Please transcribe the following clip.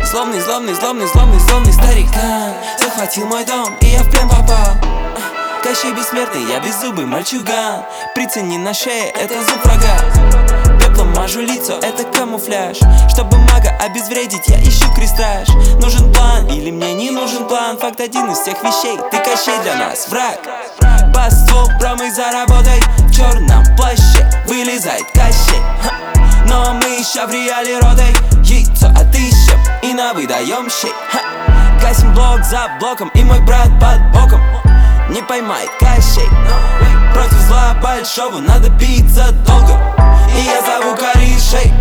Злобный, злобный, злобный, злобный, злобный старикан захватил мой дом, и я в плен попал. Кощей бессмертный, я беззубый мальчуган. Прицени на шее, это зуб врага. Пеплом мажу лицо, это камуфляж. Чтобы мага обезвредить, я ищу крестраж. Нужен план или мне не нужен план? Факт один из всех вещей, ты Кощей для нас враг. Бас, ствол, промы за работой. В черном плаще вылезает Кощей. Но мы еще в реале родой. Яйцо отыщем и навыдаем щей. Гасим блок за блоком, и мой брат под боком не поймает Кощей. Против зла большого надо биться долго, и я зову корешей.